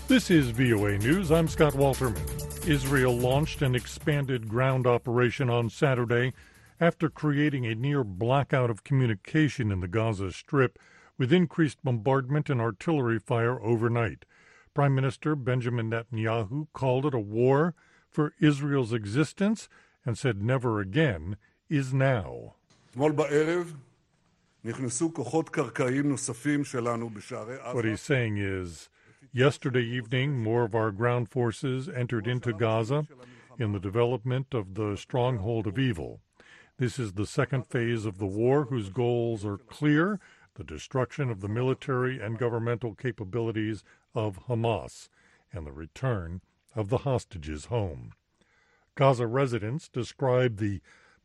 This is VOA News. I'm Scott Walterman. Israel launched an expanded ground operation on Saturday after creating a near blackout of communication in the Gaza Strip with increased bombardment and artillery fire overnight. Prime Minister Benjamin Netanyahu called it a war for Israel's existence and said never again is now. What he's saying is, yesterday evening, more of our ground forces entered into Gaza in the development of the stronghold of evil. This is the second phase of the war whose goals are clear: the destruction of the military and governmental capabilities of Hamas and the return of the hostages home. Gaza residents describe the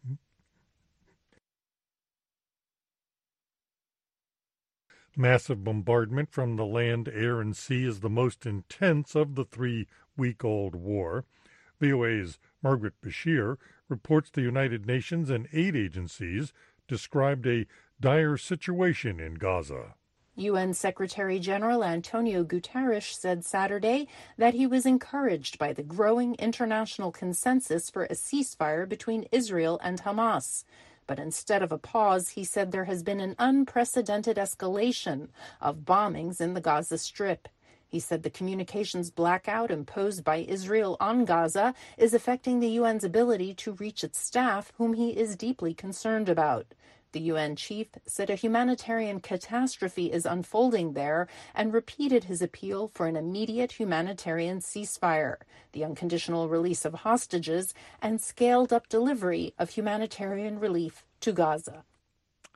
massive bombardment from the land, air, and sea as the most intense of the three-week-old war. VOA's Margaret Bashir reports the United Nations and aid agencies described a dire situation in Gaza. UN Secretary General Antonio Guterres said Saturday that he was encouraged by the growing international consensus for a ceasefire between Israel and Hamas. But instead of a pause, he said there has been an unprecedented escalation of bombings in the Gaza Strip. He said the communications blackout imposed by Israel on Gaza is affecting the UN's ability to reach its staff, whom he is deeply concerned about. The UN chief said a humanitarian catastrophe is unfolding there and repeated his appeal for an immediate humanitarian ceasefire, the unconditional release of hostages, and scaled-up delivery of humanitarian relief to Gaza.